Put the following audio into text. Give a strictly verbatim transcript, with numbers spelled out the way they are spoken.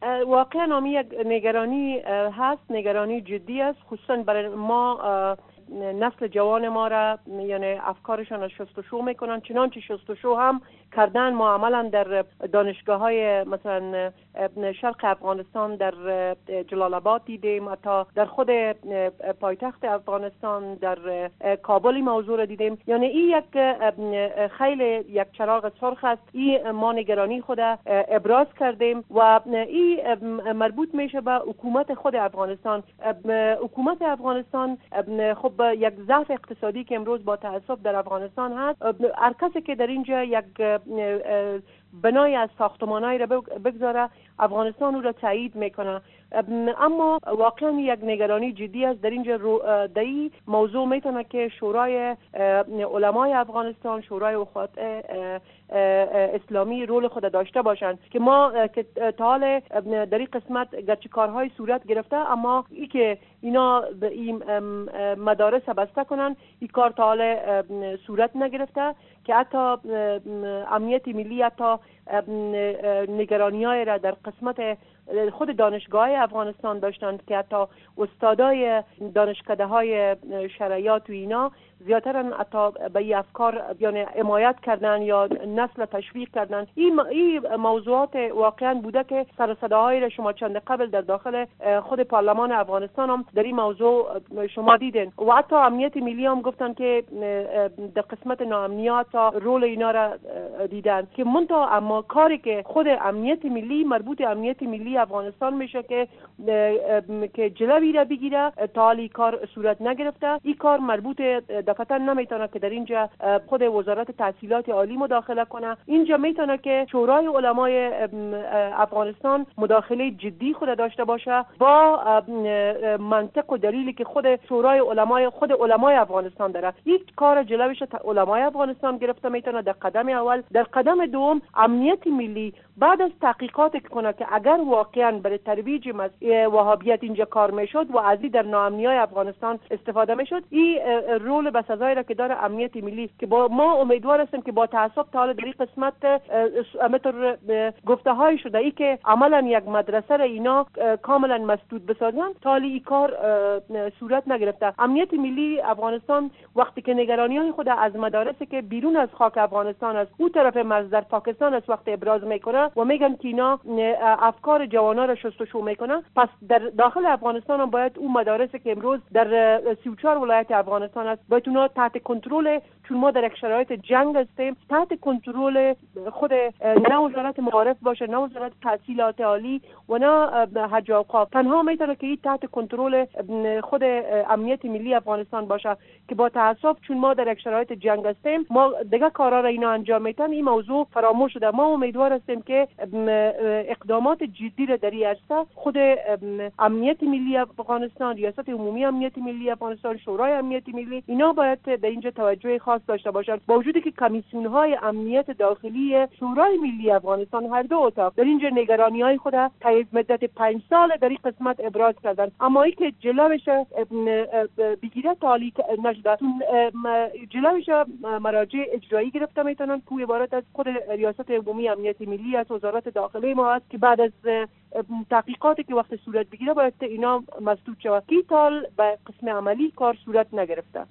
واقعا نامی یک نگرانی هست، نگرانی جدی است، خصوصا برای ما نسل جوان ما را، یعنی افکارشان را شستشو میکنن، چنانچه شستشو هم کردن. ما عملا در دانشگاه های مثلا شرق افغانستان در جلال آباد دیدیم، حتی در خود پایتخت افغانستان در کابل موضوع را دیدیم. یعنی این یک خیلی یک چراغ سرخ است. این ما نگرانی خود ابراز کردیم و این مربوط میشه به حکومت خود افغانستان. حکومت افغانستان خب یک ضعف اقتصادی که امروز با تأسف در افغانستان هست، هر کسی که در اینجا یک بنای از ساختمانایی را بگذاره، افغانستان او را تایید میکنه. اما واقعا یک نگرانی جدی است در اینجا. در این موضوع میتونه که شورای علمای افغانستان، شورای اخوات اسلامی رول خود داشته باشند که ما که تا حال در این قسمت گرچه کارهای صورت گرفته، اما ای که اینا به این مدارس بسته کنن، این کار تا حال صورت نگرفته که حتی امنیت ملی حتی نگرانی‌های را در قسمت خود دانشگاه افغانستان داشتند که حتی استادای دانشکده های شرعیات و اینا زیادترن حتی به این افکار یعنی حمایت کردن یا نسل تشویق کردن. این این موضوعات واقعا بوده که سر و صداهایی را شما چند قبل در داخل خود پارلمان افغانستان هم در این موضوع شما دیدین و حتی امنیت ملی هم گفتن که در قسمت ناامنیت رول اینا را دیدن که منتها اما کاری که خود امنیت ملی مربوط امنیت ملی افغانستان میشه که که جلوی را بگیره، تا حالی کار صورت نگرفته. این کار مربوط دفعتا نمیتونه که در اینجا خود وزارت تحصیلات عالی مداخله کنه. اینجا میتونه که شورای علمای افغانستان مداخله جدی خود داشته باشه با منطق و دلیلی که خود شورای علمای خود علمای افغانستان داره. یک کار جلوش علمای افغانستان گرفته میتونه در قدم اول. در قدم دوم امنیت ملی بعد از تحقیقات کنه که اگر واقعا برای ترویج وهابیت اینجا کار میشد و از این در ناامنیای افغانستان استفاده میشد، این رول بسزایی را که داره امنیت ملی که با ما امیدوار هستیم که با تعصب تا حالا در این قسمت همطور گفته های شده ای که عملا یک مدرسه را اینا کاملا مسدود بسازن، تا حالا این کار صورت نگرفته. امنیت ملی افغانستان وقتی که نگرانی های خود از مدارسی که بیرون از خاک افغانستان است او طرف مرز در پاکستان است وقتی ابراز میکنه و میگن که اینا افکار جوانا را شستشو میکنه، پس در داخل افغانستان هم باید اون مدارسی که امروز در سی و چهار ولایت افغانستان است باید اونا تحت کنترل، چون ما در یک شرایط جنگ هستیم، تحت کنترل خود نه وزارت معارف باشه، نه وزارت تحصیلات عالی و نه حج و اوقاف. تنها میتونه که این تحت کنترل خود امنیت ملی افغانستان باشه که با تاسف چون ما در یک شرایط جنگ هستیم، ما دیگه کارا را اینا انجام میدن. این موضوع فراموش شده. ما امیدوار هستیم که اقدامات جدی را در این عرصه خود امنیت ملی افغانستان، ریاست عمومی امنیت ملی افغانستان، شورای امنیت ملی اینا باید در اینجا توجه خاص داشته باشند. با وجودی که کمیسیون های امنیت داخلی شورای ملی افغانستان هر دو اتاق در اینجا نگرانی های خود طی مدت پنج سال در این قسمت ابراز کردن، اما ای که جلوش بگیره تالی نشده، جلوش مراجع اجرایی گرفته میتونن که عبارت از خود ریاست عمومی امنیت ملی از وزارت داخلی ما است که بعد از تحقیقاتی که وقت صورت بگیره باید اینا مسدود شود. کی تال به قسم عملی کار صورت نگرفته.